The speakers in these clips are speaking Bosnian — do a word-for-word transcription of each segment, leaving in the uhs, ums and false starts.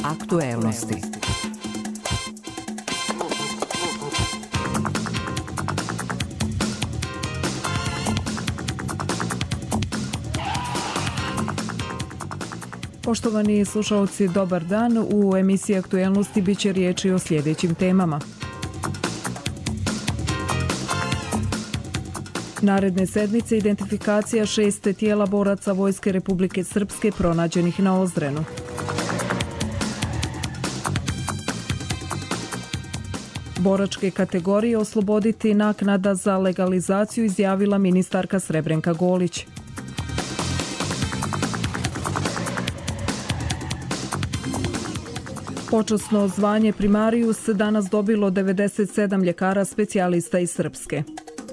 Aktuelnosti. Poštovani slušalci, dobar dan. U emisiji Aktuelnosti bit će riječi o sljedećim temama. Naredne sedmice identifikacija šest tijela boraca Vojske Republike Srpske pronađenih na Ozrenu. Boračke kategorije osloboditi naknada za legalizaciju, izjavila ministarka Srebrenka Golić. Počasno zvanje primarijus danas dobilo devedeset sedam ljekara specijalista iz Srpske.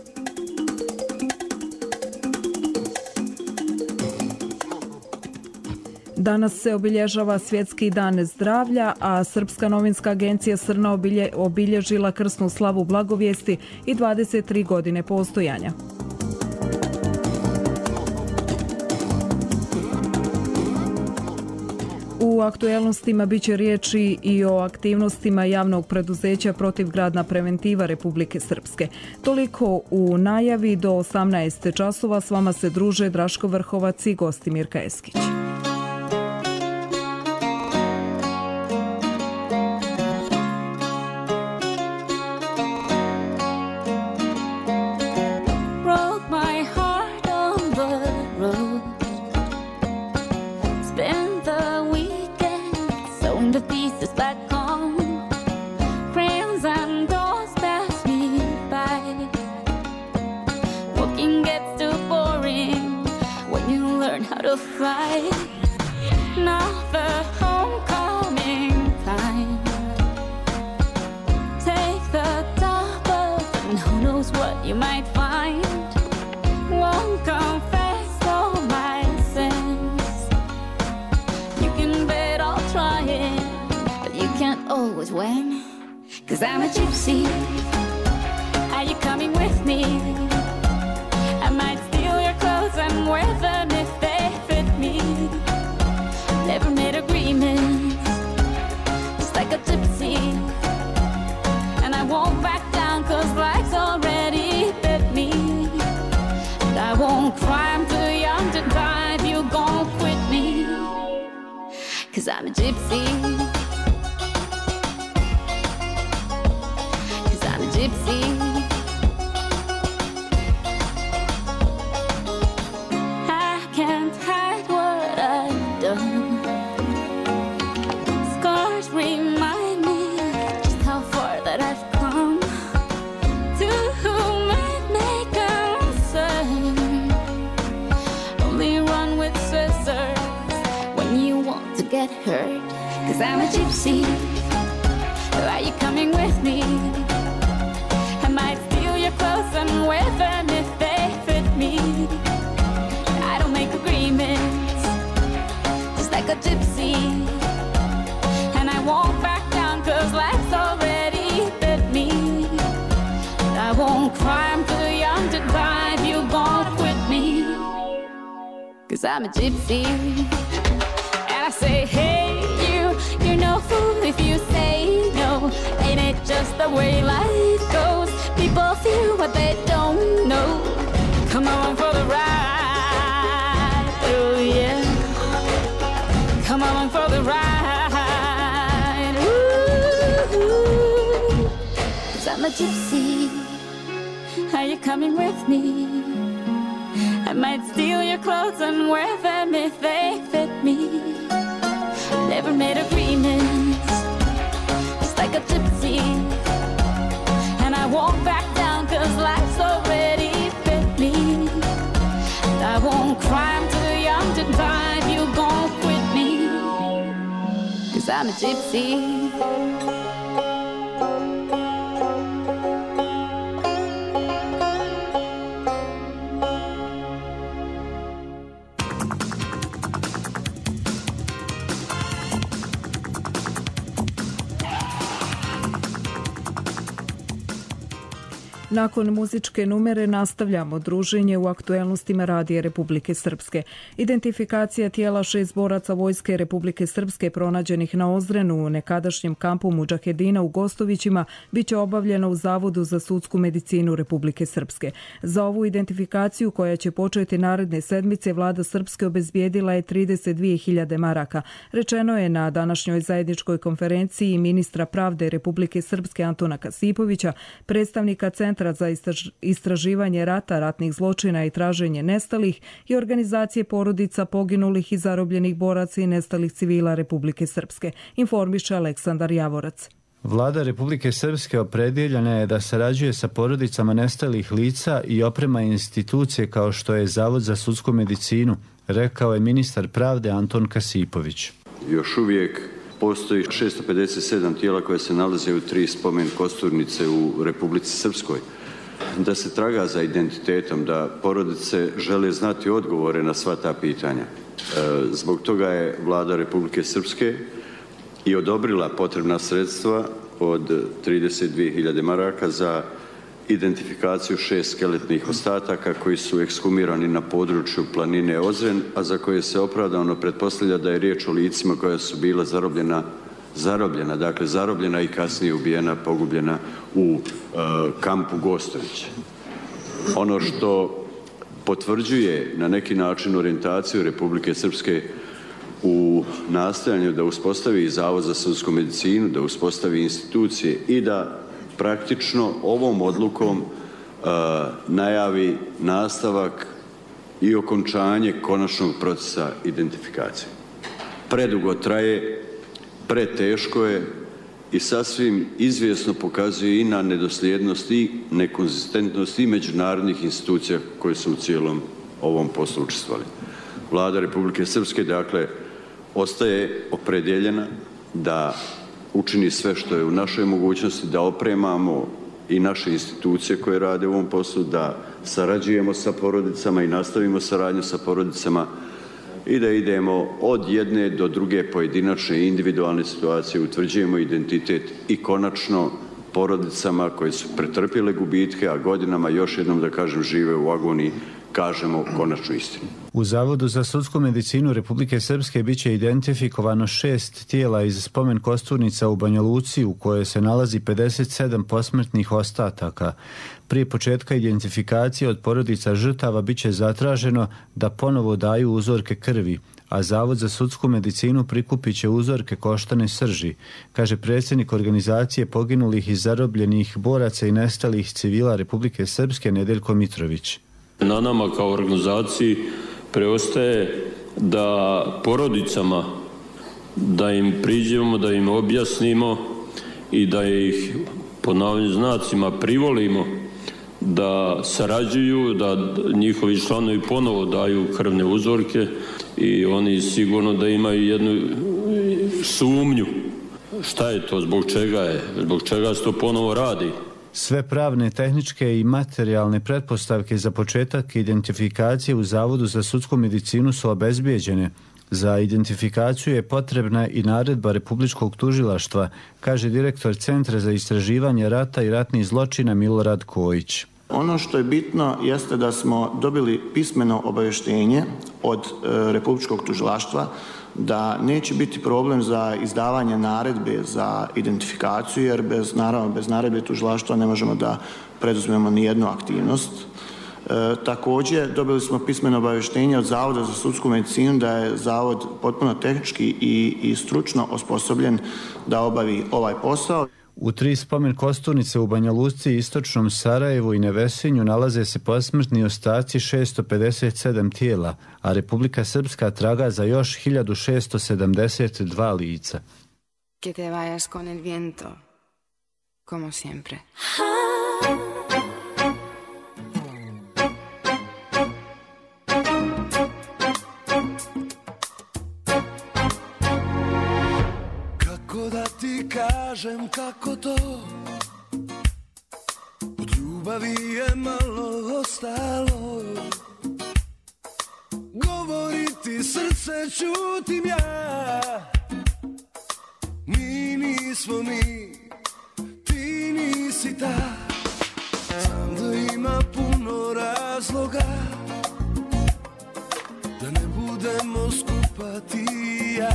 Danas se obilježava Svjetski dan zdravlja, a Srpska novinska agencija Srna obilje, obilježila krsnu slavu blagovijesti i dvadeset tri godine postojanja. U aktuelnostima bit će riječi i o aktivnostima javnog preduzeća Protivgradna preventiva Republike Srpske. Toliko u najavi. Do osamnaest časova s vama se druže Draško Vrhovac i Gostimir Kajeskić. I'm a gypsy, and I say, hey, you, you're no fool if you say no. Ain't it just the way life goes? People feel what they don't know. Come on for the ride, oh yeah. Come on for the ride, ooh. 'Cause I'm a gypsy, are you coming with me? I might steal your clothes and wear them if they fit me. Never made agreements, just like a gypsy. And I won't back down 'cause life's already fit me. I won't cry, I'm too young to drive, you gon' quit me. 'Cause I'm a gypsy. Nakon muzičke numere nastavljamo druženje u aktuelnostima Radija Republike Srpske. Identifikacija tijela šest boraca Vojske Republike Srpske pronađenih na Ozrenu u nekadašnjem kampu Mudžahedina u Gostovićima biće obavljena u Zavodu za sudsku medicinu Republike Srpske. Za ovu identifikaciju, koja će početi naredne sedmice, vlada Srpske obezbijedila je trideset dvije hiljade maraka. Rečeno je na današnjoj zajedničkoj konferenciji ministra pravde Republike Srpske Antona Kasipovića, predstavnika Centra za istraživanje rata, ratnih zločina i traženje nestalih i organizacije porodica poginulih i zarobljenih boraca i nestalih civila Republike Srpske, informiše Aleksandar Javorac. Vlada Republike Srpske opredjeljena je da sarađuje sa porodicama nestalih lica i oprema institucije kao što je Zavod za sudsku medicinu, rekao je ministar pravde Anton Kasipović. Još uvijek postoji šesto pedeset sedam tijela koje se nalaze u tri spomen kosturnice u Republici Srpskoj. Da se traga za identitetom, da porodice žele znati odgovore na sva ta pitanja. Zbog toga je Vlada Republike Srpske i odobrila potrebna sredstva od trideset dvije hiljade maraka za identifikaciju šest skeletnih ostataka koji su ekshumirani na području planine Ozren, a za koje se opravdano pretpostavlja da je riječ o licima koja su bila zarobljena, zarobljena, dakle zarobljena i kasnije ubijena, pogubljena u uh, kampu Gostović. Ono što potvrđuje na neki način orijentaciju Republike Srpske u nastojanju da uspostavi Zavod za sudsku medicinu, da uspostavi institucije i da praktično ovom odlukom uh, najavi nastavak i okončanje konačnog procesa identifikacije. Predugo traje, preteško je i sasvim izvjesno pokazuje i na nedosljednost i nekonzistentnost i međunarodnih institucija koje su u cijelom ovom poslu učestvovali. Vlada Republike Srpske, dakle, ostaje opredjeljena da učini sve što je u našoj mogućnosti, da opremamo i naše institucije koje rade u ovom poslu, da sarađujemo sa porodicama i nastavimo saradnju sa porodicama i da idemo od jedne do druge pojedinačne i individualne situacije, utvrđujemo identitet i konačno porodicama koje su pretrpjele gubitke, a godinama, još jednom da kažem, žive u agoniji, kažemo konačnu istinu. U Zavodu za sudsku medicinu Republike Srpske biće identifikovano šest tijela iz spomen kosturnica u Banja Luci u kojoj se nalazi pedeset sedam posmrtnih ostataka. Prije početka identifikacije od porodica žrtava biće zatraženo da ponovo daju uzorke krvi, a Zavod za sudsku medicinu prikupit će uzorke koštane srži, kaže predsjednik organizacije poginulih i zarobljenih boraca i nestalih civila Republike Srpske Nedeljko Mitrović. Na nama kao organizaciji preostaje da porodicama, da im priđemo, da im objasnimo i da ih po navodnim znacima privolimo da sarađuju, da njihovi članovi ponovo daju krvne uzorke i oni sigurno da imaju jednu sumnju. Šta je to, zbog čega je, zbog čega se to ponovo radi? Sve pravne, tehničke i materijalne pretpostavke za početak identifikacije u Zavodu za sudsku medicinu su obezbijeđene. Za identifikaciju je potrebna i naredba Republičkog tužilaštva, kaže direktor Centra za istraživanje rata i ratnih zločina Milorad Kojić. Ono što je bitno jeste da smo dobili pismeno obavještenje od e, Republičkog tužilaštva da neće biti problem za izdavanje naredbe za identifikaciju, jer bez, naravno, bez naredbe tužilaštva ne možemo da preduzmemo ni jednu aktivnost. E, također dobili smo pismeno obavještenje od Zavoda za sudsku medicinu da je Zavod potpuno tehnički i, i stručno osposobljen da obavi ovaj posao. U tri spomen kosturnice u Banja Luci, Istočnom Sarajevu i Nevesinju nalaze se posmrtni ostaci šesto pedeset sedam tijela, a Republika Srpska traga za još hiljadu šesto sedamdeset dva lica. Que te vayas con el viento, como siempre. Kažem kako to, od ljubavi je malo ostalo. Govoriti srce čutim ja, mi nismo mi, ti nisi ta. Znam da ima puno razloga da ne budemo skupa ti i ja.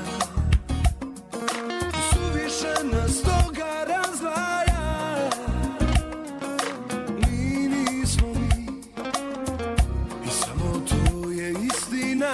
Suviše nas toga razdvaja. Mi nismo mi i samo to je istina.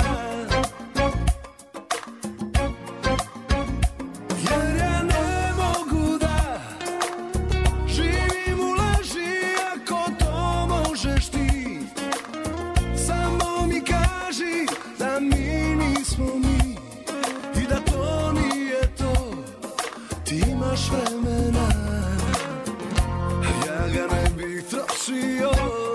Jer ja ne mogu da živim u laži ako to možeš ti. Samo mi kaži da mi nismo mi i da to nije to. Ti imaš vremena, a ja ga ne bih trošio.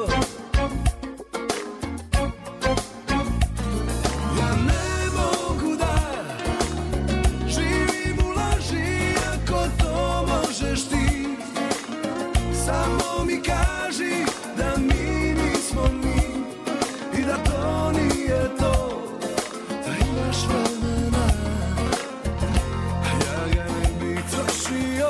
Ja ne mogu da živim u laži ako to možeš ti. Samo mi kaži da mi nismo mi i da to nije to. Da imaš vremena, a ja ga ne bih trošio.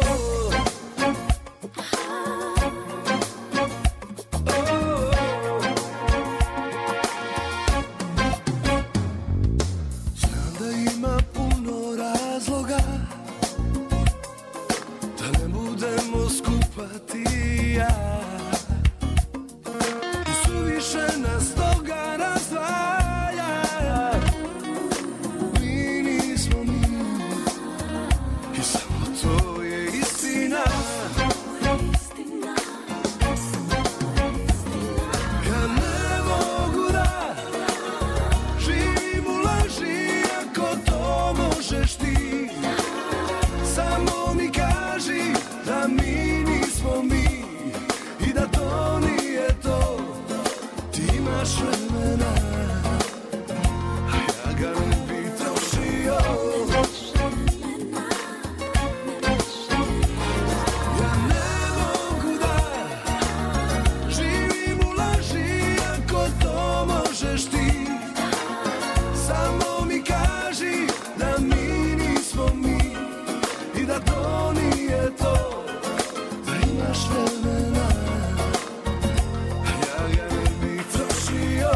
Znam da ima puno razloga da ne budemo skupa ti i ja. I suviše nas toga razdvaja. Mi nismo mi i samo to je istina. Ja ne mogu da živim u laži ako to možeš ti. Samo mi kaži da mi nismo mi i da to nije to. Ti imaš vremena, a ja ga ne bih trošio. Ja ne mogu da živim u laži ako to možeš ti. Samo mi kaži da mi nismo mi i da to nije to. Da imaš vremena, a ja ga ne bih trošio.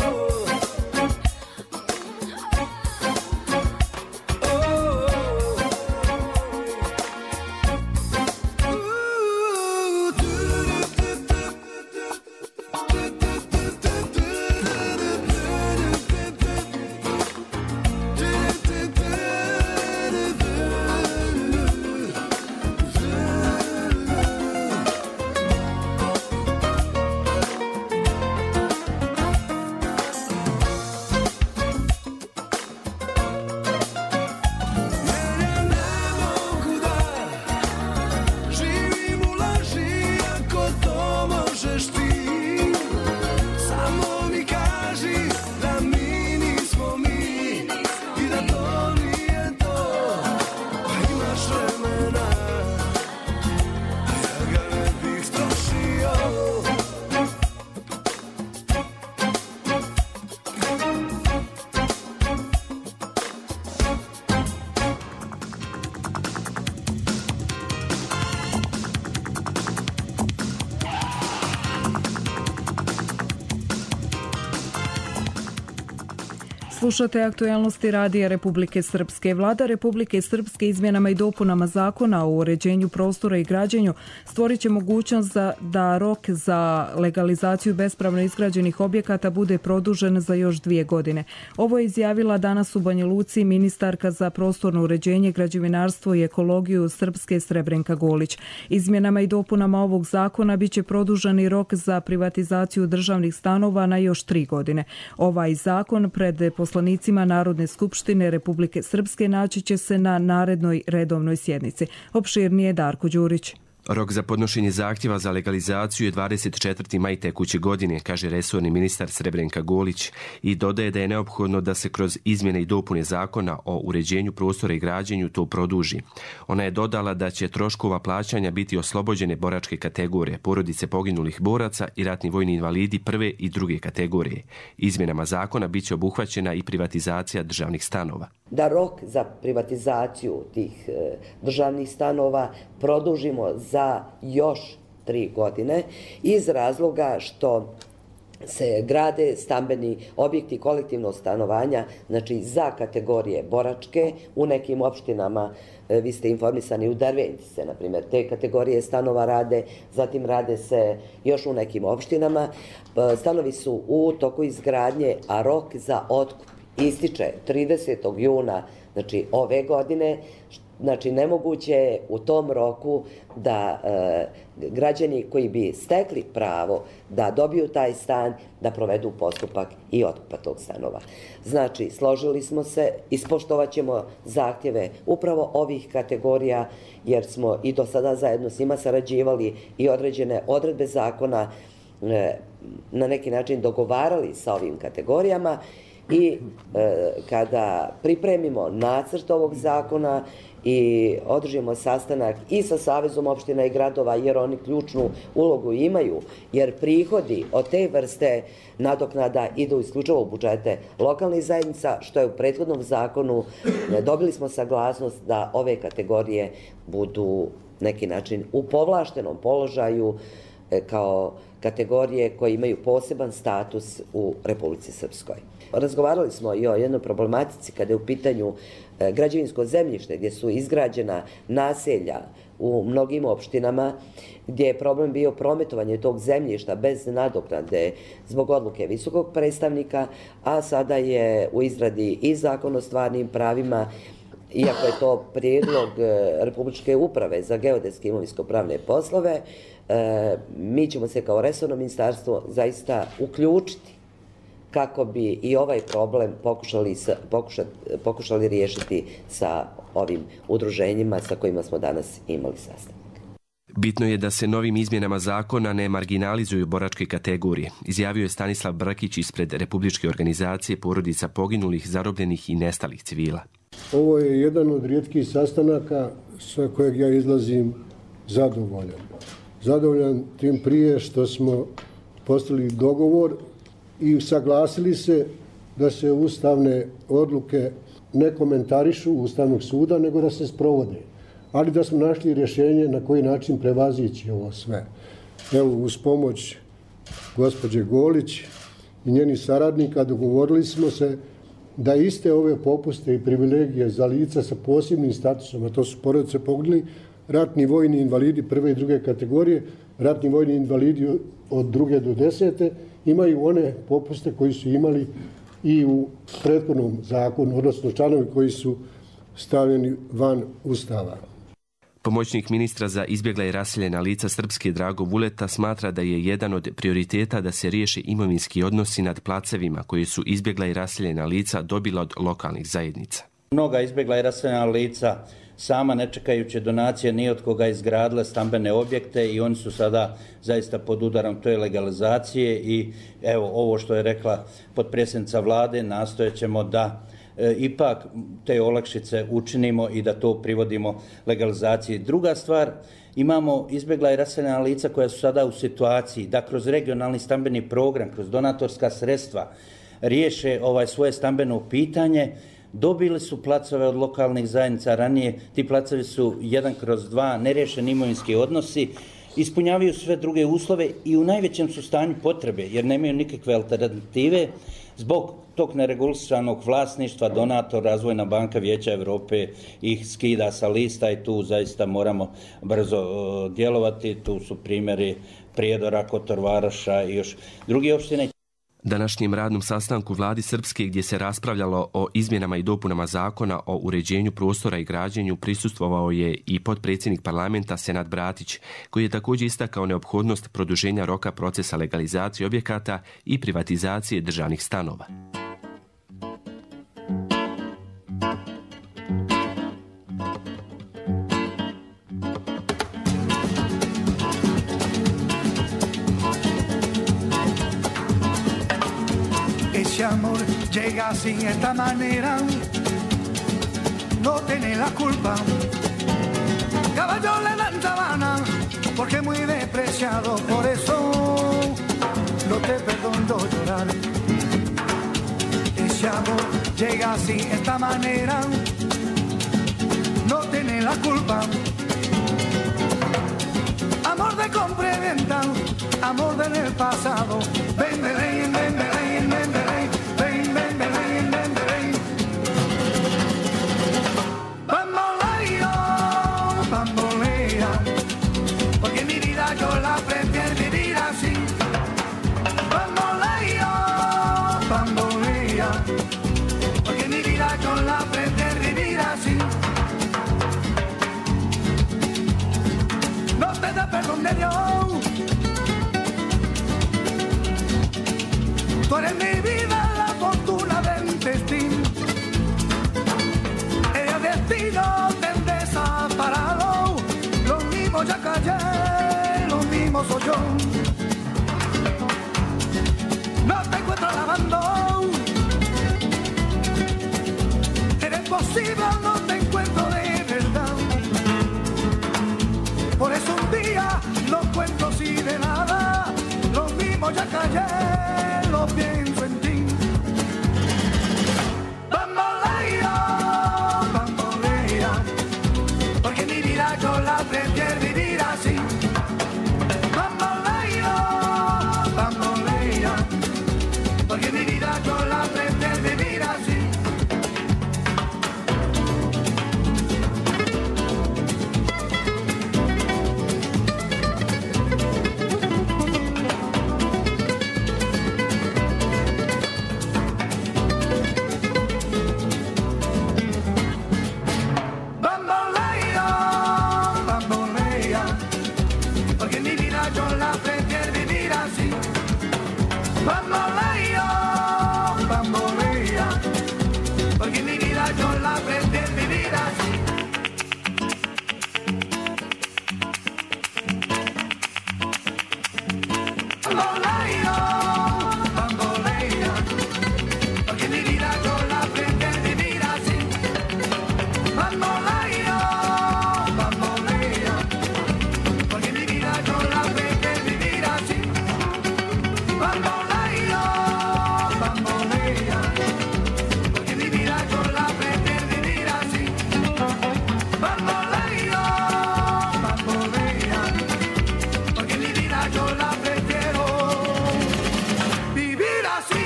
Slušate aktualnosti Radija Republike Srpske. Vlada Republike Srpske izmjenama i dopunama zakona o uređenju prostora i građenju stvorit će mogućnost za, da rok za legalizaciju bespravno izgrađenih objekata bude produžen za još dvije godine. Ovo je izjavila danas u Banja Luci ministarka za prostorno uređenje, građevinarstvo i ekologiju Srpske Srebrenka Golić. Izmjenama i dopunama ovog zakona biće produženi rok za privatizaciju državnih stanova na još tri godine. Ovaj zakon pred poslanicima Narodne skupštine Republike Srpske naći će se na narednoj redovnoj sjednici. Opširnije Darko Đurić. Rok za podnošenje zahtjeva za legalizaciju je dvadeset četvrti maj tekuće godine, kaže resorni ministar Srebrenka Golić i dodaje da je neophodno da se kroz izmjene i dopune zakona o uređenju prostora i građenju to produži. Ona je dodala da će troškova plaćanja biti oslobođene boračke kategorije, porodice poginulih boraca i ratni vojni invalidi prve i druge kategorije. Izmjenama zakona bit će obuhvaćena i privatizacija državnih stanova. Da rok za privatizaciju tih državnih stanova produžimo za još tri godine iz razloga što se grade stambeni objekti kolektivnog stanovanja, znači za kategorije boračke u nekim opštinama. Vi ste informisani, u Derventi se, na primjer, te kategorije stanova rade, zatim rade se još u nekim opštinama. Stanovi su u toku izgradnje, a rok za otkup ističe tridesetog juna, znači ove godine. Znači, nemoguće je u tom roku da e, građani koji bi stekli pravo da dobiju taj stan, da provedu postupak i otkupa tog stanova. Znači, složili smo se, ispoštovat ćemo zahtjeve upravo ovih kategorija, jer smo i do sada zajedno s njima sarađivali i određene odredbe zakona e, na neki način dogovarali sa ovim kategorijama i e, kada pripremimo nacrt ovog zakona i održimo sastanak i sa Savezom opština i gradova, jer oni ključnu ulogu imaju, jer prihodi od te vrste nadoknada idu isključivo u budžete lokalnih zajednica, što je u prethodnom zakonu. Dobili smo saglasnost da ove kategorije budu neki način u povlaštenom položaju kao kategorije koje imaju poseban status u Republici Srpskoj. Razgovarali smo i o jednoj problematici kada je u pitanju građevinsko zemljište, gdje su izgrađena naselja u mnogim opštinama, gdje je problem bio prometovanje tog zemljišta bez nadoknade zbog odluke visokog predstavnika, a sada je u izradi i zakon o stvarnim pravima, iako je to prijedlog Republičke uprave za geodetske imovinsko-pravne poslove. Mi ćemo se kao resorno ministarstvo zaista uključiti kako bi i ovaj problem pokušali, pokušati, pokušali riješiti sa ovim udruženjima sa kojima smo danas imali sastanak. Bitno je da se novim izmjenama zakona ne marginalizuju boračke kategorije, izjavio je Stanislav Brkić ispred Republičke organizacije porodica poginulih, zarobljenih i nestalih civila. Ovo je jedan od rijetkih sastanaka sa kojeg ja izlazim zadovoljan. Zadovoljan tim prije što smo postigli dogovor i saglasili se da se ustavne odluke ne komentarišu Ustavnog suda, nego da se sprovode. Ali da smo našli rješenje na koji način prevazići ovo sve. Evo, uz pomoć gospođe Golić i njenih saradnika dogovorili smo se da iste ove popuste i privilegije za lica sa posebnim statusom, a to su porodice poginulih, ratni vojni invalidi prve i druge kategorije, ratni vojni invalidi od druge do desete, imaju one popuste koji su imali i u prethodnom zakonu, odnosno članovi koji su stavljeni van Ustava. Pomoćnik ministra za izbjegla i raseljena lica Srpske Drago Vuleta smatra da je jedan od prioriteta da se riješe imovinski odnosi nad placevima koje su izbjegla i raseljena lica dobila od lokalnih zajednica. Mnoga izbjegla i raseljena lica sama ne čekajući donacije ni od koga izgradile stambene objekte i oni su sada zaista pod udarom toj legalizacije i evo ovo što je rekla potpredsjednica vlade, nastojat ćemo da e, ipak te olakšice učinimo i da to privodimo legalizaciji. Druga stvar, imamo izbjegla i raseljena lica koja su sada u situaciji da kroz regionalni stambeni program, kroz donatorska sredstva riješe ovaj svoje stambeno pitanje. Dobili su placove od lokalnih zajednica ranije, ti placovi su jedan kroz dva, neriješeni imovinski odnosi, ispunjavaju sve druge uslove i u najvećem su stanju potrebe, jer nemaju nikakve alternative. Zbog tog neregulisanog vlasništva donator, Razvojna banka Vijeća Europe ih skida sa lista i tu zaista moramo brzo djelovati. Tu su primjeri Prijedora, Kotor Varoša i još drugi opštine. Današnjem radnom sastanku vladi Srpske gdje se raspravljalo o izmjenama i dopunama zakona o uređenju prostora i građenju prisustvovao je i potpredsjednik parlamenta Senad Bratić, koji je također istakao neophodnost produženja roka procesa legalizacije objekata i privatizacije državnih stanova. Ese amor llega sin esta manera, no tiene la culpa. Caballo le dan sabana, porque es muy despreciado, por eso no te perdono llorar. Ese amor llega sin esta manera, no tiene la culpa. amor de compra y venta, amor del pasado. Ven, ven, ven, ven, ven, ven, ven, ven, ven, ven, ven, ven. Bamboleo, bambolea, porque mi vida yo la prefiero vivir así. Bamboleo, bambolea, porque mi vida yo la prefiero vivir así. No te da perdón de Dios. Tú eres mi vida, la fortuna del destino. El destino te desaparado. Lo mismo ya callé, lo mismo soy yo. No te encuentro lavando. Eres posible, no te encuentro de verdad. Por eso un día no cuento así de nada. Lo mismo ya callé, lo pienso en ti. Bambolea, bambolea, porque mi vida yo la prefiero vivir así. Bambolea, bambolea, porque mi vida yo la prefiero vivir así. Bambolea, bambolea, porque mi vida yo la prefiero vivir así. Bambolea, bambolea, porque mi vida yo la prefiero vivir así. Bambolea, bambolea, porque mi vida yo la prefiero vivir así. Bambolea, bambolea, porque mi vida yo la prefiero vivir así. Bambolea, bambolea, porque mi vida yo la prefiero vivir así.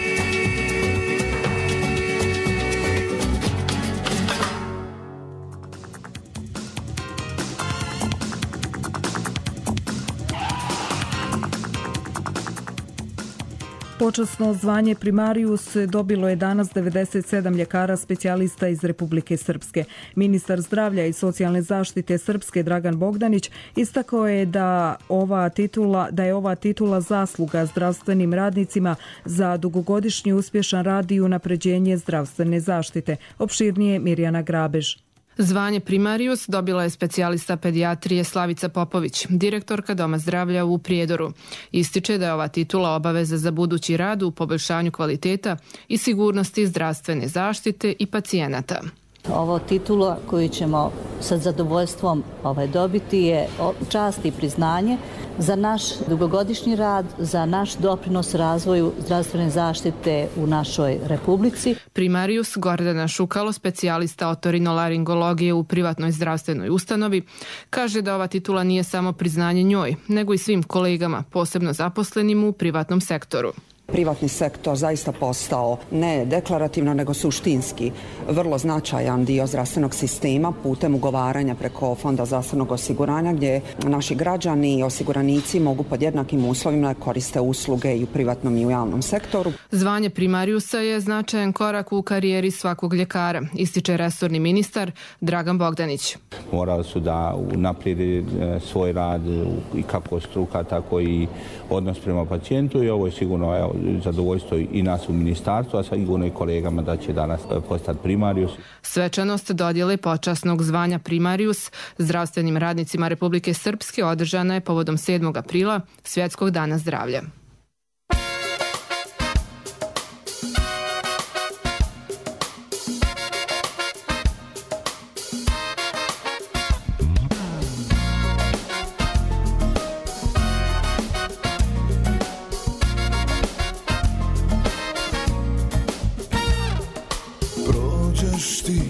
Počasno zvanje primarius dobilo je danas devedeset sedam ljekara specijalista iz Republike Srpske. Ministar zdravlja i socijalne zaštite Srpske Dragan Bogdanić istakao je da ova titula da je ova titula zasluga zdravstvenim radnicima za dugogodišnji uspješan rad i unapređenje zdravstvene zaštite. Opširnije Mirjana Grabež. Zvanje primarius dobila je specijalista pedijatrije Slavica Popović, direktorka Doma zdravlja u Prijedoru. Ističe da je ova titula obaveza za budući rad u poboljšanju kvaliteta i sigurnosti zdravstvene zaštite i pacijenata. Ovo titula koju ćemo sa zadovoljstvom ovaj, dobiti je čast i priznanje za naš dugogodišnji rad, za naš doprinos razvoju zdravstvene zaštite u našoj Republici. Primarius Gordana Šukalo, specijalista otorinolaringologije u privatnoj zdravstvenoj ustanovi, kaže da ova titula nije samo priznanje njoj, nego i svim kolegama, posebno zaposlenim u privatnom sektoru. Privatni sektor zaista postao ne deklarativno nego suštinski vrlo značajan dio zdravstvenog sistema putem ugovaranja preko Fonda zdravstvenog osiguranja gdje naši građani i osiguranici mogu pod jednakim uslovima koriste usluge i u privatnom i u javnom sektoru. Zvanje primariusa je značajan korak u karijeri svakog ljekara, ističe resorni ministar Dragan Bogdanić. Morali su da naprijede svoj rad i kako struka, tako i odnos prema pacijentu i ovo je sigurno evo, zadovoljstvo i nas u ministarstvu, a sigurno i kolegama da će danas postati primarius. Svečanost dodjele počasnog zvanja primarius zdravstvenim radnicima Republike Srpske održana je povodom sedmog aprila, Svjetskog dana zdravlja.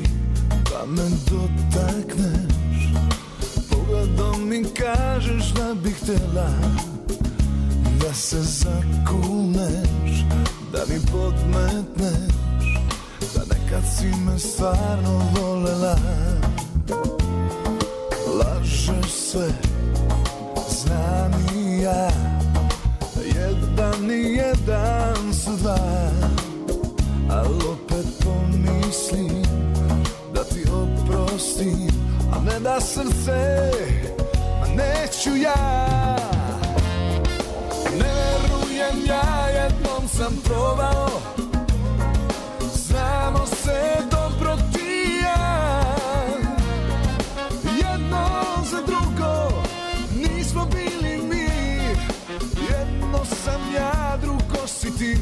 Da me dotakneš, pogledom mi kažeš da htjela da se zakuneš, da mi podmetneš, da nekad si me stvarno volela. Lažeš sve, znam i ja, jedan i jedan su dva, al opet pomislim da ti oprostim, a ne da srce, ma neću ja. Ne verujem ja, jednom sam probao, znamo se dobro ti i ja. Jedno za drugo nismo bili mi, jedno sam ja, drugo si ti.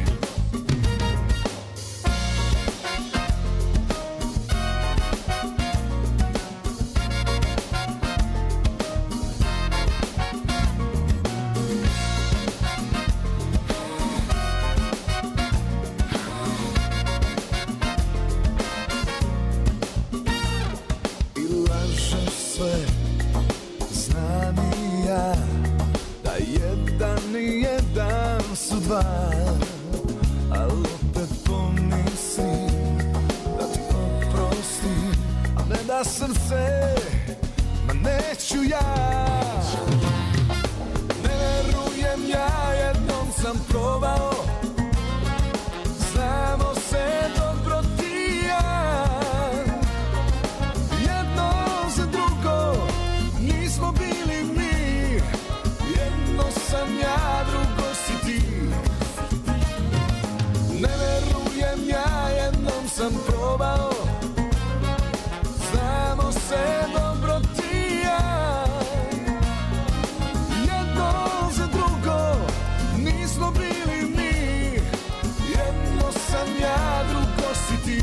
Al opet pomislim da ti oprostim, a ne da srce, ma neću ja. Ne verujem ja, jednom sam probao, znamo se dobro ti i ja. Jedno za drugo nismo bili mi, jedno sam ja, drugo si ti. Ne verujem ja, jednom sam probao, znamo se dobro ti i ja. Jedno za drugo nismo bili mi, jedno sam ja, drugo si ti.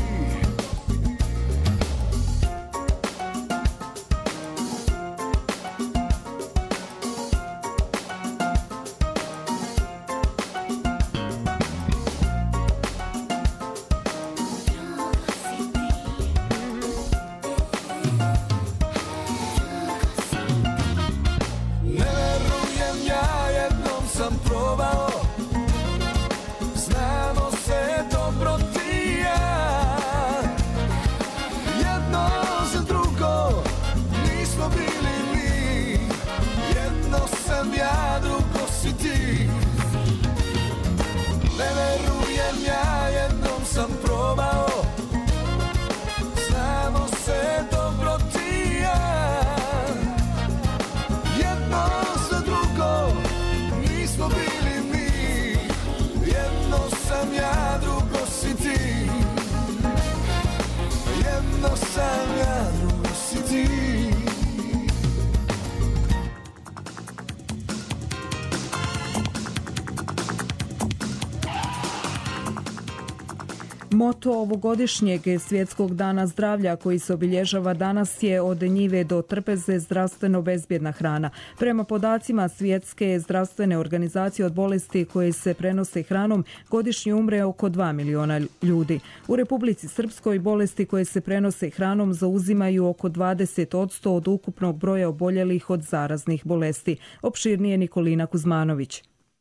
Moto ovogodišnjeg Svjetskog dana zdravlja koji se obilježava danas je od njive do trpeze zdravstveno bezbjedna hrana. Prema podacima Svjetske zdravstvene organizacije, od bolesti koje se prenose hranom godišnje umre oko dva miliona ljudi. U Republici Srpskoj bolesti koje se prenose hranom zauzimaju oko dvadeset posto od ukupnog broja oboljelih od zaraznih bolesti. Opširnije Nikolina Kuzmanović.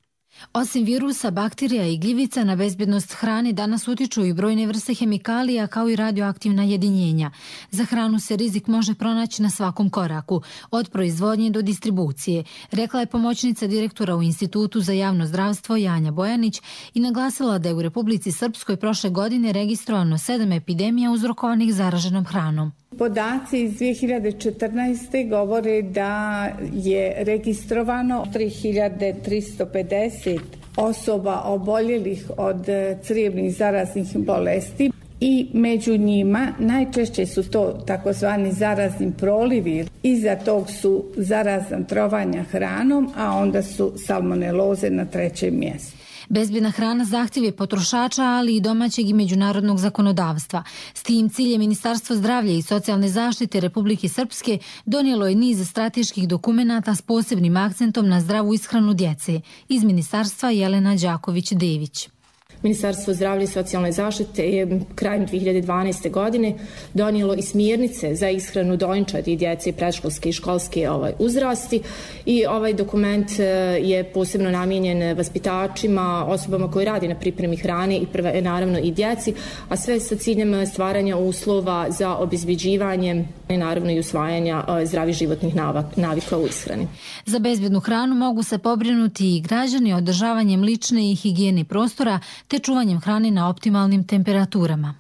Osim virusa, bakterija i gljivica, na bezbjednost hrane danas utiču i brojne vrste hemikalija kao i radioaktivna jedinjenja. Za hranu se rizik može pronaći na svakom koraku, od proizvodnje do distribucije, rekla je pomoćnica direktora u Institutu za javno zdravstvo Janja Bojanić i naglasila da je u Republici Srpskoj prošle godine registrovano sedam epidemija uzrokovanih zaraženom hranom. Podaci iz dvije hiljade četrnaeste. govore da je registrovano tri hiljade tristo pedeset osoba oboljelih od crijevnih zaraznih bolesti i među njima najčešće su to takozvani zarazni prolivi. Iza tog su zarazna trovanja hranom, a onda su salmoneloze na trećem mjestu. Bezbjedna hrana zahtjev je potrošača, ali i domaćeg i međunarodnog zakonodavstva. S tim ciljem Ministarstvo zdravlja i socijalne zaštite Republike Srpske donijelo je niz strateških dokumenata s posebnim akcentom na zdravu ishranu djece. Iz ministarstva Jelena Đaković-Dević. Ministarstvo zdravlja i socijalne zaštite je krajem dvije hiljade dvanaeste. godine donijelo i smjernice za ishranu dojenčadi i djece predškolske i školske ovaj, uzrasti i ovaj dokument je posebno namijenjen vaspitačima, osobama koji radi na pripremi hrane i prve, naravno i djeci, a sve sa ciljem stvaranja uslova za obezbeđivanje i naravno i usvajanja zdravih životnih navika u ishrani. Za bezbjednu hranu mogu se pobrinuti i građani održavanjem lične i higijene prostora te čuvanjem hrane na optimalnim temperaturama.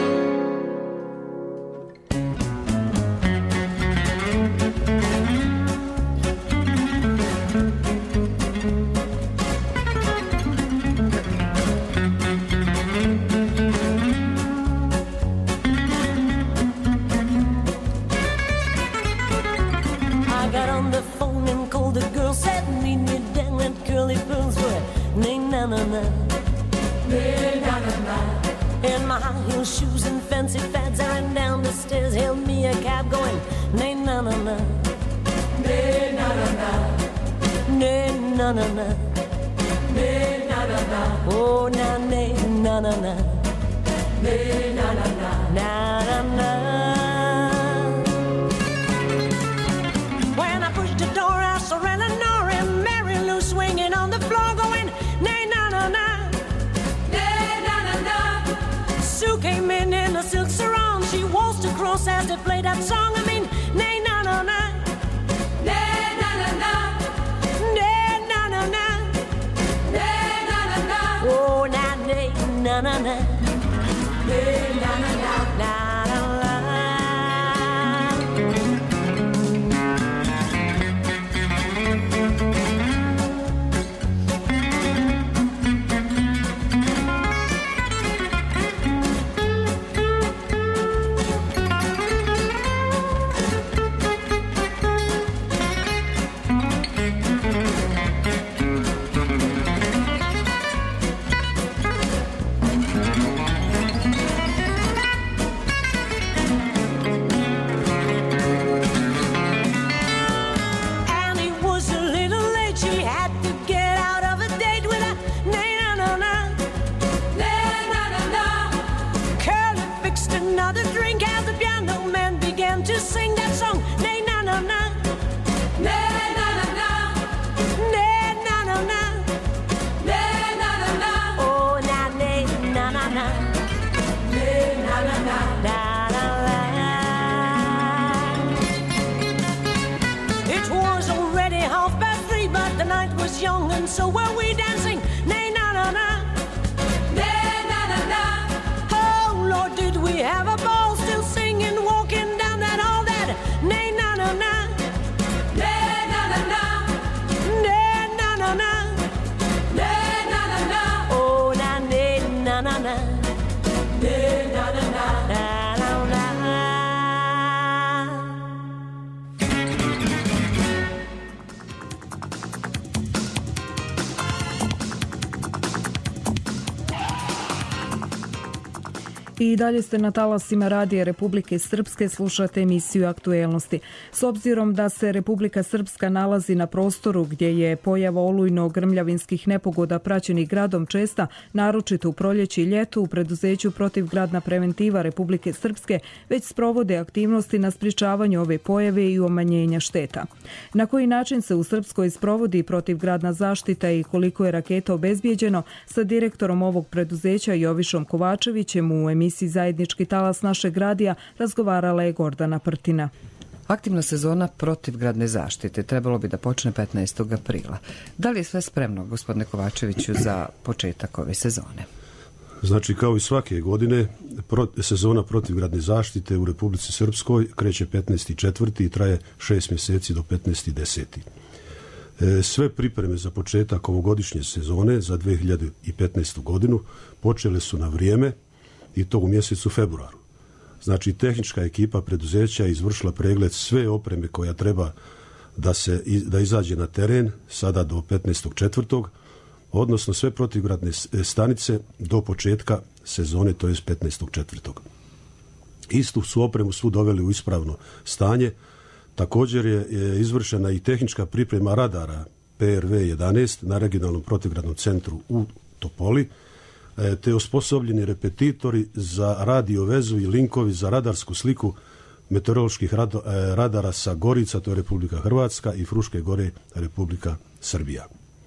In my high heel shoes and fancy fads, I ran down the stairs, hailed me a cab going, nay na na na, nay na na na, nay na na na, nay na na na, oh na nay na na na, nay na na na, na na na. When I pushed the door, I saw Eleanor and Mary Lou swinging on the floor going, nay na na na. Sue came in in a silk sarong. She waltzed across as they played that song. I mean, nay na na na, nay na na na, nay na na na, nay na na na. Oh, na nay na na na, nay na na na, na na. Young and so were we dancing, nay na na na, nay na na na. Oh Lord, did we have a ball, still singing, walking down that hall, that nay na na na, nay na na na, nay na na na, nay na na na. Oh na nay na na na, nay na na na, na na na. I dalje ste na talasima Radija Republike Srpske, slušate emisiju Aktuelnosti. S obzirom da se Republika Srpska nalazi na prostoru gdje je pojava olujno-grmljavinskih nepogoda praćenih gradom česta, naročito u proljeći i ljetu, u preduzeću Protivgradna preventiva Republike Srpske već sprovode aktivnosti na sprječavanju ove pojave i umanjenja šteta. Na koji način se u Srpskoj sprovodi protivgradna zaštita i koliko je raketa obezbijeđeno, sa direktorom ovog preduzeća Jovišom Kovačevićem u emisiji Zajednički talas našeg radija razgovarala je Gordana Prtina. Aktivna sezona protivgradne zaštite trebalo bi da počne petnaestog aprila. Da li je sve spremno, gospodine Kovačeviću, za početak ove sezone? Znači, kao i svake godine, sezona protivgradne zaštite u Republici Srpskoj kreće petnaesti četvrti i traje šest mjeseci do petnaesti deseti Sve pripreme za početak ovogodišnje sezone za dve hiljade petnaestu godinu počele su na vrijeme i to u mjesecu februaru. Znači, tehnička ekipa preduzeća je izvršila pregled sve opreme koja treba da se da izađe na teren sada do petnaestog četvrtog odnosno sve protivgradne stanice do početka sezone, to je petnaestog četvrtog Istu su opremu svu doveli u ispravno stanje. Također je, je izvršena i tehnička priprema radara P R V jedanaest na regionalnom protivgradnom centru u Topoli. te osposobljeni repetitori za radio vezu i linkovi za radarsku sliku meteoroloških radara sa Gorica, to je Republika Hrvatska, i Fruške gore, Republika Srbija.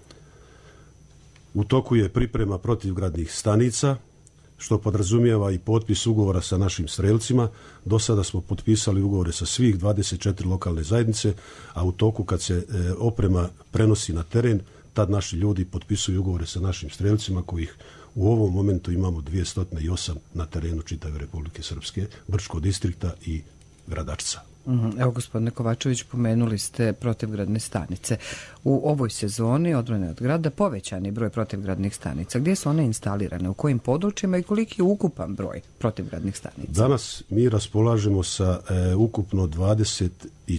U toku je priprema protivgradnih stanica, što podrazumijeva i potpis ugovora sa našim strelcima. Do sada smo potpisali ugovore sa svih dvadeset četiri lokalne zajednice, a u toku kad se e, oprema prenosi na teren, tad naši ljudi potpisuju ugovore sa našim strelcima, kojih u ovom momentu imamo dvjesto osam na terenu čitave Republike Srpske, Brčkog distrikta i Gradačca. Evo, gospodine Kovačević, pomenuli ste protivgradne stanice. U ovoj sezoni odbrane od grada povećani broj protivgradnih stanica. Gdje su one instalirane, u kojim područjima i koliki je ukupan broj protivgradnih stanica? Danas mi raspolažemo sa e, ukupno dvadeset i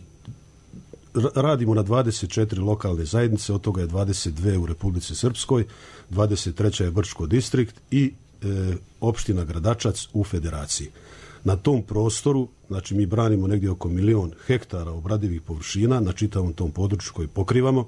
radimo na dvadeset četiri lokalne zajednice, od toga je dvadeset dvije u Republici Srpskoj, dvadeset tri je Brčko distrikt i e, opština Gradačac u Federaciji. Na tom prostoru, znači mi branimo negdje oko milion hektara obradivih površina na čitavom tom području koji pokrivamo,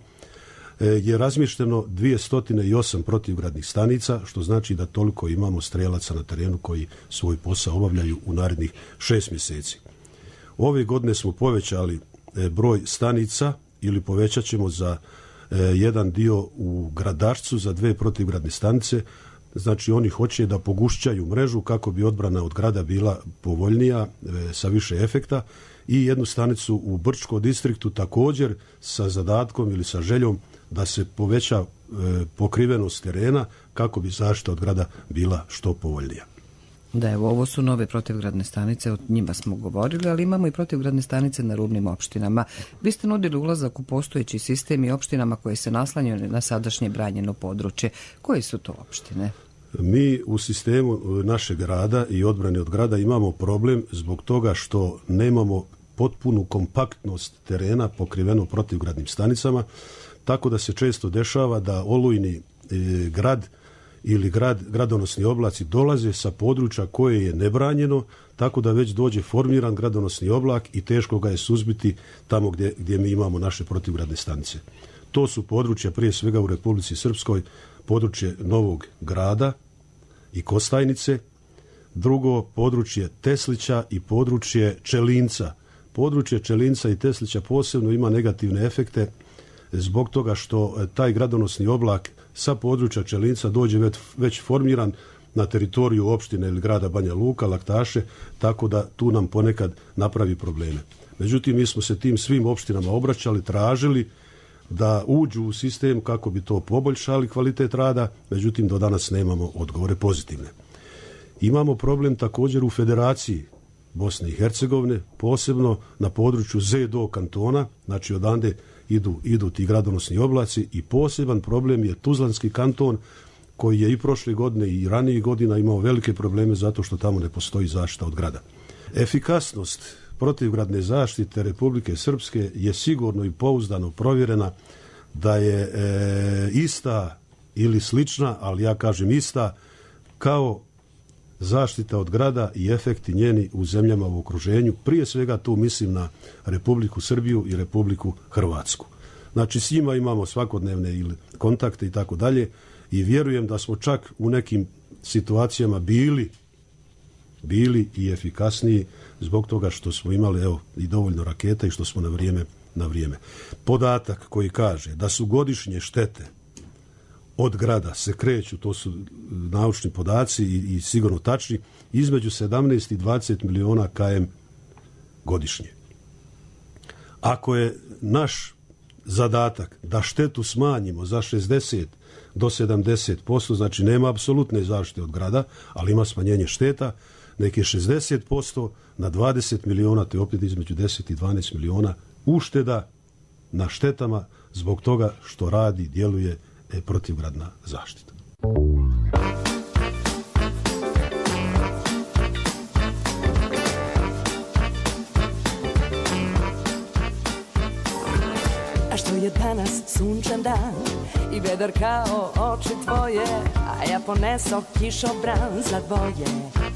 je razmješteno dvjesto osam protivgradnih stanica, što znači da toliko imamo strelaca na terenu koji svoj posao obavljaju u narednih šest mjeseci. Ove godine smo povećali broj stanica ili povećat ćemo za jedan dio u Gradačcu za dve protivgradne stanice. Znači oni hoće da pogušćaju mrežu kako bi odbrana od grada bila povoljnija, e, sa više efekta, i jednu stanicu u Brčkom distriktu također sa zadatkom ili sa željom da se poveća e, pokrivenost terena kako bi zaštita od grada bila što povoljnija. Da, evo, ovo su nove protivgradne stanice, o njima smo govorili, ali imamo i protivgradne stanice na rubnim opštinama. Vi ste nudili ulazak u postojeći sistem i opštinama koje se naslanjaju na sadašnje branjeno područje. Koje su to opštine? Mi u sistemu našeg grada i odbrane od grada imamo problem zbog toga što nemamo potpunu kompaktnost terena pokriveno protivgradnim stanicama, tako da se često dešava da olujni e, grad ili grad, gradonosni oblaci dolaze sa područja koje je nebranjeno, tako da već dođe formiran gradonosni oblak i teško ga je suzbiti tamo gdje, gdje mi imamo naše protivgradne stanice. To su područja prije svega u Republici Srpskoj, područje Novog Grada i Kostajnice, drugo područje Teslića i područje Čelinca. Područje Čelinca i Teslića posebno ima negativne efekte zbog toga što taj gradonosni oblak sa područja Čelinca dođe već, već formiran na teritoriju opštine ili grada Banja Luka, Laktaše, tako da tu nam ponekad napravi probleme. Međutim, mi smo se tim svim opštinama obraćali, tražili da uđu u sistem kako bi to poboljšali kvalitet rada, međutim do danas nemamo odgovore pozitivne. Imamo problem također u Federaciji Bosne i Hercegovine, posebno na području Zedo kantona, znači odande idu, idu ti gradonosni oblaci, i poseban problem je Tuzlanski kanton koji je i prošle godine i ranijih godina imao velike probleme zato što tamo ne postoji zaštita od grada. Efikasnost protivgradne zaštite Republike Srpske je sigurno i pouzdano provjerena da je e, ista ili slična, ali ja kažem ista, kao zaštita od grada i efekti njeni u zemljama u okruženju. Prije svega tu mislim na Republiku Srbiju i Republiku Hrvatsku. Znači s njima imamo svakodnevne ili kontakte i tako dalje, i vjerujem da smo čak u nekim situacijama bili bili i efikasniji zbog toga što smo imali evo i dovoljno raketa i što smo na vrijeme na vrijeme. Podatak koji kaže da su godišnje štete od grada se kreću, to su naučni podaci i, i sigurno tačni, između sedamnaest i dvadeset miliona kilometara godišnje. Ako je naš zadatak da štetu smanjimo za šezdeset do sedamdeset posto, znači nema apsolutne zaštite od grada, ali ima smanjenje šteta, neki šezdeset posto na dvadeset miliona, to je opet između deset i dvanaest miliona ušteda na štetama zbog toga što radi, djeluje e, protivgradna zaštita. A što je danas sunčan dan i vedar kao oči tvoje, a ja poneso kišobran za dvoje.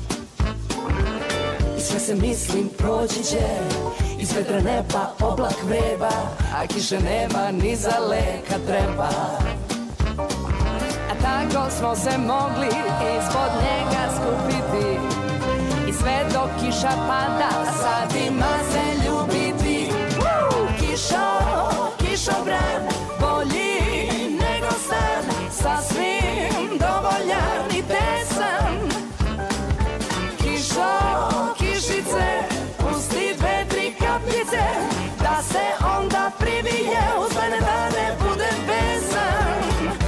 I sve se mislim proći će, iz vedra neba oblak vreba, a kiše nema ni za leka treba. A tako smo se mogli ispod njega skupiti i sve dok kiša pada sad ima se ljubiti. Kišo, kišobran, bolji nego san, sasvim dovoljan i tesan. Kišo, kišice, pusti dve, tri kapljice, da se onda privije uz mene da ne bude besan.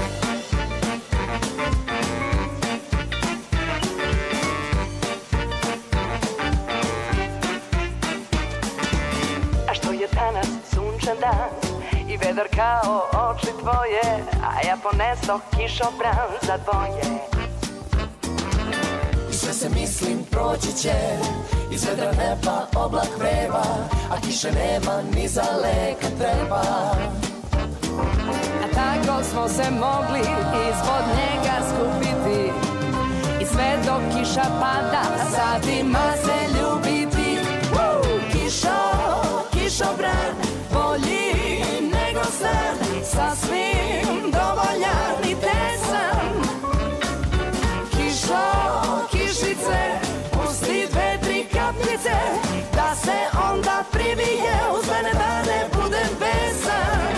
A što je danas sunčan dan i vedar kao oči tvoje, a ja ponesoh kišobran za dvoje. I sve se mislim proći će, iz vedra neba oblak vreva, a kiše nema ni za leka treba. A tako smo se mogli ispod njega skupiti i sve dok kiša pada sad ima se ljubiti. Kišo, kišobran, bolji nego san, sasvim dovoljan i tesan. Kišo, kišice, pusti dve, tri kapljice, da se onda privije uz mene da ne budem besan.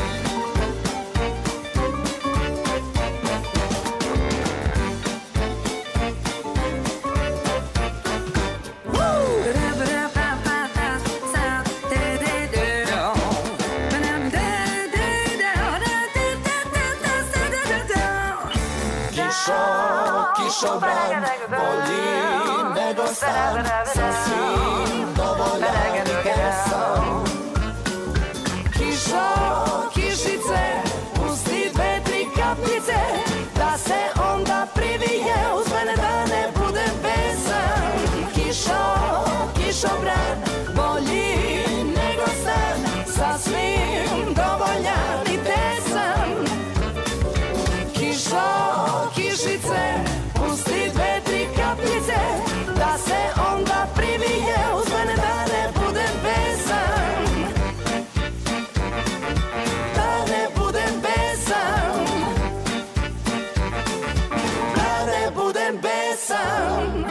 Kišobran, bolji nego san, sasvim dovoljan i tesan. Kišo, kišice, pusti dve, tri kapljice, da se onda privije uz mene da ne budem besan. Kišo, kišobran, bolji nego san, sasvim dovoljan i tesan. Kišo, kišice, pusti dve, tri kapljice, da se onda privije uz mene da ne budem besan. Da ne budem besan. Da ne budem besan.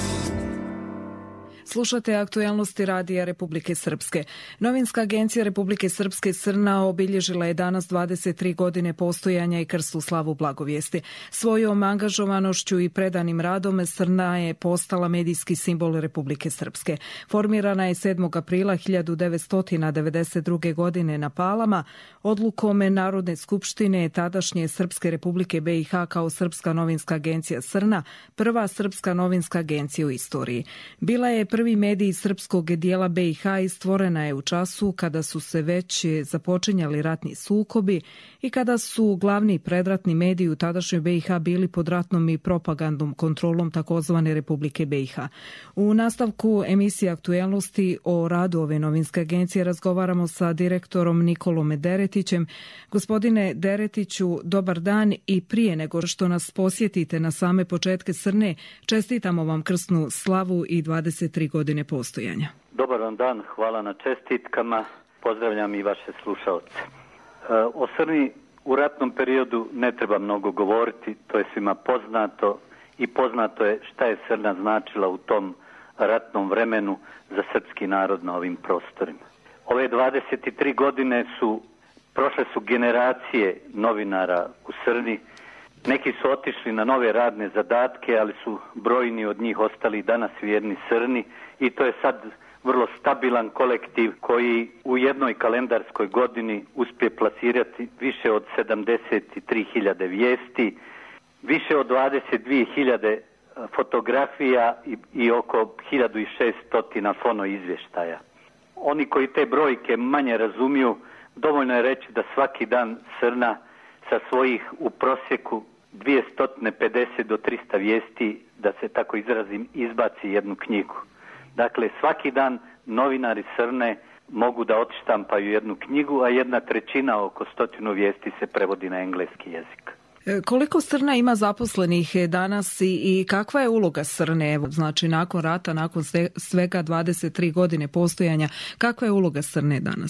Slušate aktualnosti Radija Republike Srpske. Novinska agencija Republike Srpske Srna obilježila je danas dvadeset tri godine postojanja i krsnu slavu blagovijesti. Svojom angažovanošću i predanim radom Srna je postala medijski simbol Republike Srpske. Formirana je sedmog aprila hiljadu devetsto devedeset druge. godine na Palama, odlukom Narodne skupštine tadašnje Srpske Republike B i H kao Srpska novinska agencija Srna, prva srpska novinska agencija u istoriji. Bila je prvi medij srpskog dijela B i H i stvorena je u času kada su se već započinjali ratni sukobi i kada su glavni predratni mediji u tadašnjoj B i H bili pod ratnom i propagandnom kontrolom takozvane Republike B i H. U nastavku emisije aktualnosti o radu ove novinske agencije razgovaramo sa direktorom Nikolom Deretićem. Gospodine Deretiću, dobar dan i prije nego što nas posjetite na same početke Srne, čestitamo vam krsnu slavu i dvadeset tri godine postojanja. Dobar vam dan, hvala na čestitkama, pozdravljam i vaše slušalce. O Srni u ratnom periodu ne treba mnogo govoriti, to je svima poznato i poznato je šta je Srna značila u tom ratnom vremenu za srpski narod na ovim prostorima. Ove dvadeset tri godine su, prošle su generacije novinara u Srni. Neki su otišli na nove radne zadatke, ali su brojni od njih ostali danas vjerni Srni i to je sad vrlo stabilan kolektiv koji u jednoj kalendarskoj godini uspije plasirati više od sedamdeset tri hiljade vijesti, više od dvadeset dvije hiljade fotografija i, i oko hiljadu šesto fono izvještaja. Oni koji te brojke manje razumiju, dovoljno je reći da svaki dan Srna sa svojih u prosjeku dvjesto pedeset do trista vijesti, da se tako izrazim, izbaci jednu knjigu. Dakle, svaki dan novinari Srne mogu da odštampaju jednu knjigu, a jedna trećina, oko stotinu vijesti, se prevodi na engleski jezik. Koliko Srna ima zaposlenih danas i, i kakva je uloga Srne? Evo, znači, nakon rata, nakon svega dvadeset tri godine postojanja, kakva je uloga Srne danas?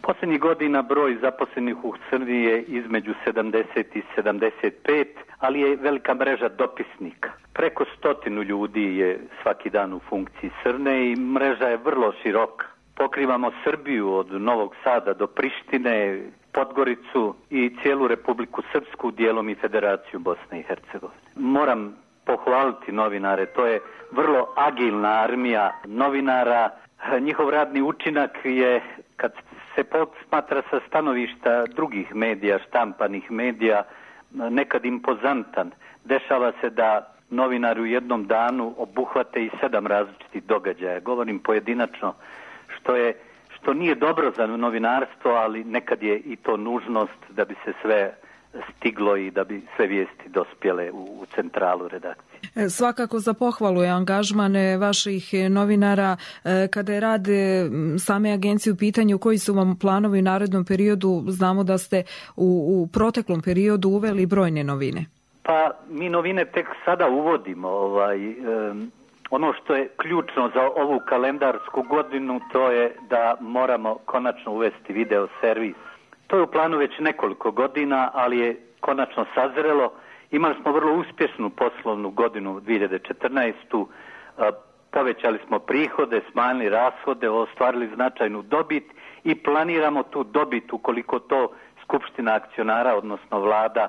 Posljednjih godina broj zaposlenih u Crni je između sedamdeset i sedamdeset pet, ali je velika mreža dopisnika. Preko stotinu ljudi je svaki dan u funkciji Crne i mreža je vrlo široka. Pokrivamo Srbiju od Novog Sada do Prištine, Podgoricu i cijelu Republiku Srpsku, dijelom i Federaciju Bosne i Hercegovine. Moram pohvaliti novinare, to je vrlo agilna armija novinara. Njihov radni učinak je, kad se posmatra sa stanovišta drugih medija, štampanih medija, nekad impozantan. Dešava se da novinari u jednom danu obuhvate i sedam različitih događaja. Govorim pojedinačno, što je što nije dobro za novinarstvo, ali nekad je i to nužnost da bi se sve stiglo i da bi sve vijesti dospjele u, u centralu redakcije. Svakako za pohvalu je angažman vaših novinara. Kada je rad same agencije u pitanju, koji su vam planovi u narednom periodu? Znamo da ste u, u proteklom periodu uveli brojne novine. Pa mi novine tek sada uvodimo. Ovaj, um, ono što je ključno za ovu kalendarsku godinu, to je da moramo konačno uvesti video servis. To je u planu već nekoliko godina, ali je konačno sazrelo. Imali smo vrlo uspješnu poslovnu godinu dvije hiljade četrnaestu. Povećali smo prihode, smanjili rashode, ostvarili značajnu dobit i planiramo tu dobit, ukoliko to Skupština akcionara, odnosno vlada,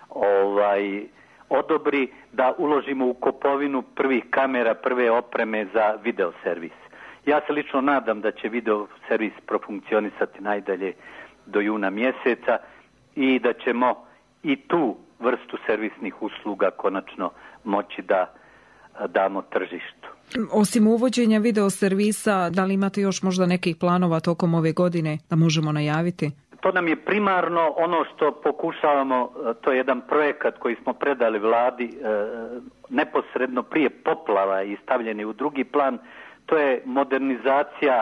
ovaj, odobri, da uložimo u kupovinu prvih kamera, prve opreme za video servis. Ja se lično nadam da će video servis profunkcionisati najdalje do juna mjeseca i da ćemo i tu vrstu servisnih usluga konačno moći da damo tržištu. Osim uvođenja video servisa, da li imate još možda nekih planova tokom ove godine da možemo najaviti? To nam je primarno ono što pokušavamo, to je jedan projekat koji smo predali vladi neposredno prije poplava i stavljeni u drugi plan, to je modernizacija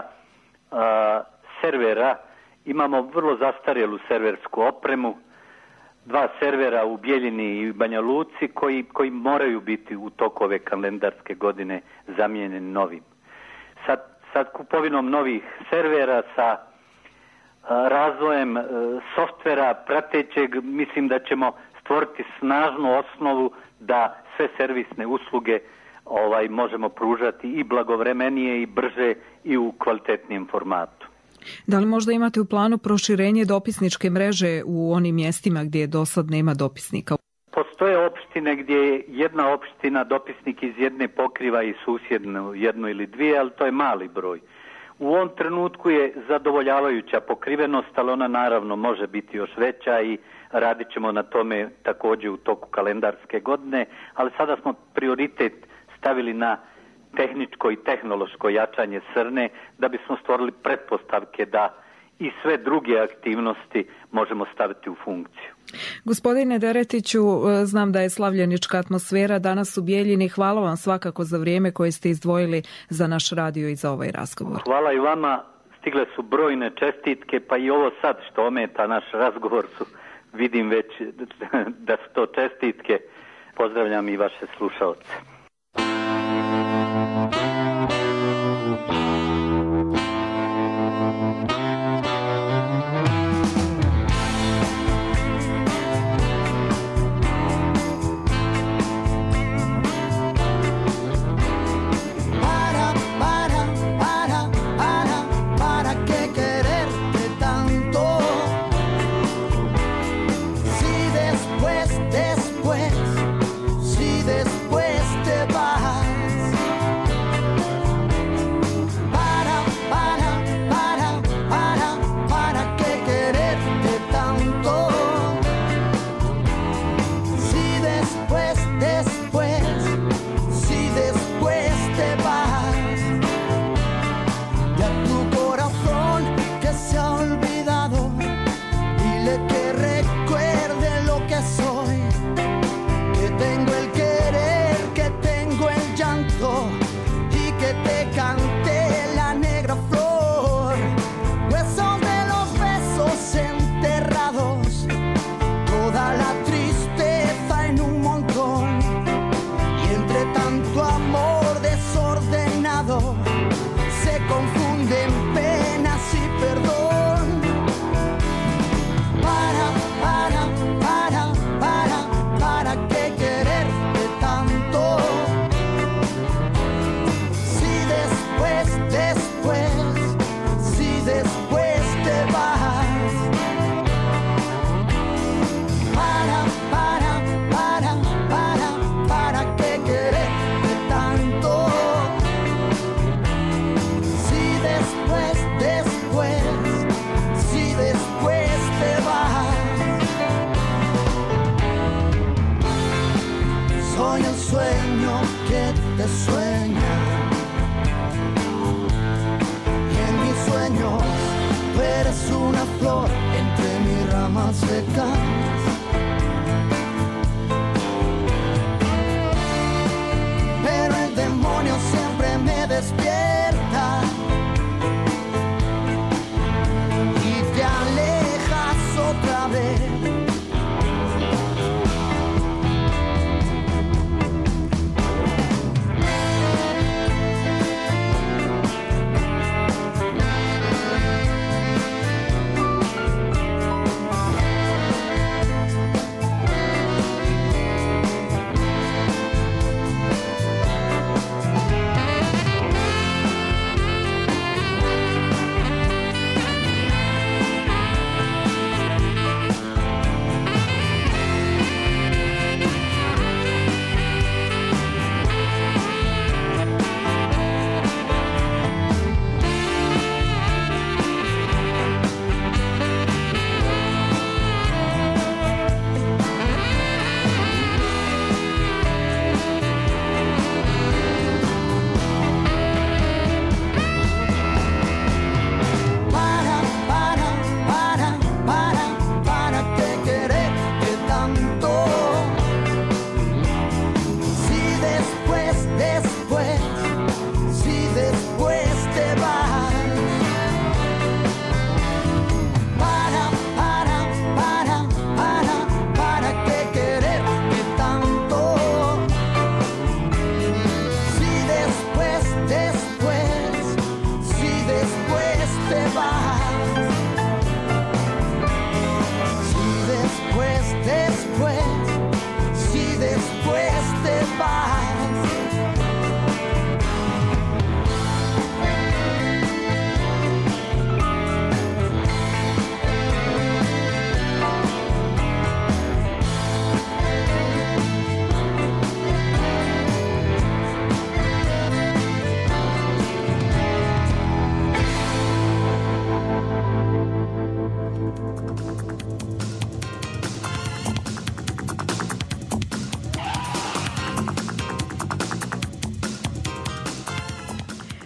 servera. Imamo vrlo zastarjelu serversku opremu, dva servera u Bijeljini i Banja Luci koji, koji moraju biti u toku ove kalendarske godine zamijenjeni novim. Sad, sad kupovinom novih servera sa a, razvojem a, softvera pratećeg, mislim da ćemo stvoriti snažnu osnovu da sve servisne usluge ovaj možemo pružati i blagovremenije i brže i u kvalitetnijem formatu. Da li možda imate u planu proširenje dopisničke mreže u onim mjestima gdje do sad nema dopisnika? Postoje opštine gdje jedna opština dopisnik iz jedne pokriva i susjednu jednu ili dvije, ali to je mali broj. U ovom trenutku je zadovoljavajuća pokrivenost, ali ona naravno može biti još veća i radit ćemo na tome također u toku kalendarske godine, ali sada smo prioritet stavili na tehničko i tehnološko jačanje Crne da bismo stvorili pretpostavke da i sve druge aktivnosti možemo staviti u funkciju. Gospodine Deretiću, znam da je slavljenička atmosfera danas u Bijeljini. Hvala vam svakako za vrijeme koje ste izdvojili za naš radio i za ovaj razgovor. Hvala i vama. Stigle su brojne čestitke, pa i ovo sad što ometa naš razgovor su, vidim već da su to čestitke. Pozdravljam i vaše slušalce. Después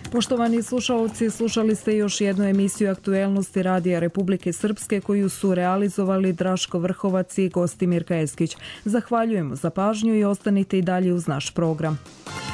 Poštovani slušalci, slušali ste još jednu emisiju Aktuelnosti Radija Republike Srpske koju su realizovali Draško Vrhovac i Gostimir Kajeskić. Zahvaljujemo za pažnju i ostanite i dalje uz naš program.